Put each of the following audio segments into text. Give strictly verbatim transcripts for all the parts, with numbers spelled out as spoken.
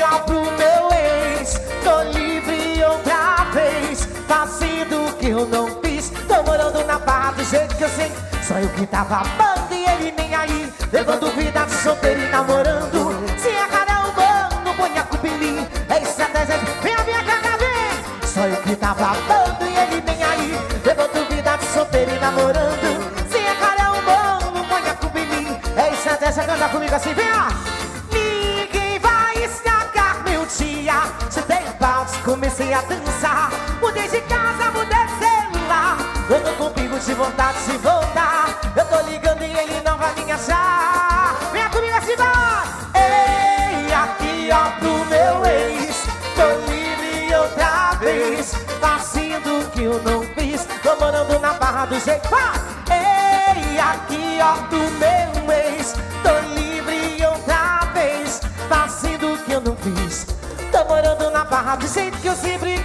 ó pro meu ex. Tô livre outra vez, fazendo o que eu não fiz. Tô morando na barra do jeito que eu sei. Só eu que tava amando e ele nem aí, levando vida de solteiro e namorando. Se a cara é humano, põe a culpa em mim. É estratégia, vem a minha cara, vem. Só eu que tava amando e ele nem aí, levando vida de solteiro e namorando. Se a cara é humano, põe a culpa em mim. É estratégia, canta comigo assim, vem ó. Ninguém vai estragar meu dia. Se tem pausa, comecei a dançar. Mudei de casa, mudei de celular. Eu tô com pingo de vontade de voltar. Eu tô ligando e ele não vai me achar. Venha comigo assim, vai! Ei, aqui ó pro meu ex. Tô livre outra vez, fazendo o que eu não fiz. Tô morando na barra do jeito, vai! Ei, aqui ó pro meu ex. Tô livre outra vez, fazendo o que eu não fiz. Tô morando na barra do jeito que eu sempre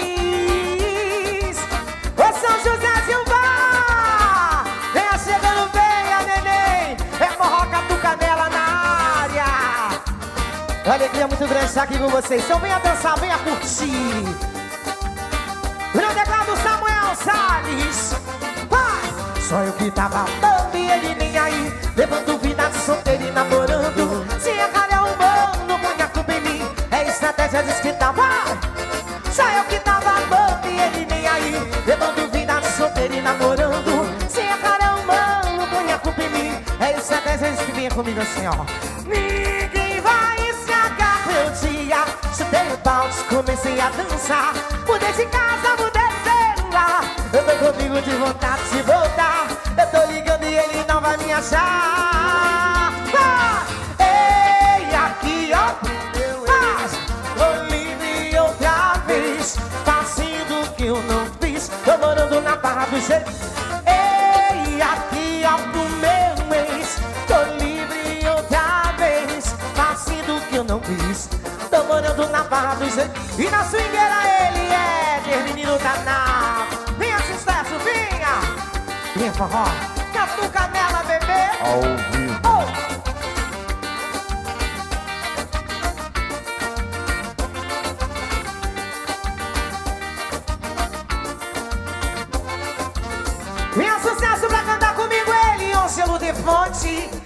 quis. Ô São José Silva, venha chegando, venha neném. É forroca do Canela na área. A alegria é muito grande estar aqui com vocês. Então venha dançar, venha curtir. No teclado Samuel Salles, vai! Só eu que tava amando e ele nem aí, levando vida de solteiro e namorando. Se a cara é humano, põe a culpa em mim. É estratégia de esquentar, vai! Só eu que tava amando e ele nem aí, levando vida de solteiro e namorando. Se a cara é humano, põe a culpa em mim. É estratégia de que vinha comigo assim, ó. Ninguém vai estragar meu dia. Chutei o balde, comecei a dançar. Mudei de casa, mudei de celular. Eu tô comigo de vontade de voltar. Eu tô ligando e ele não vai me achar. Ah! Ei, aqui ó, mas tô livre outra vez, fazendo o que eu não fiz. Tô morando na barra do jeito. Ei, aqui ó pro meu ex. Tô livre outra vez, fazendo o que eu não fiz. Tô morando na barra do jeito. E na swingueira ele é ter menino danado. Venha sucesso, venha. Venha forró, Catu Canela, bebê. Ao vivo. Oh. Venha sucesso pra cantar comigo ele, Ângelo de Fonte.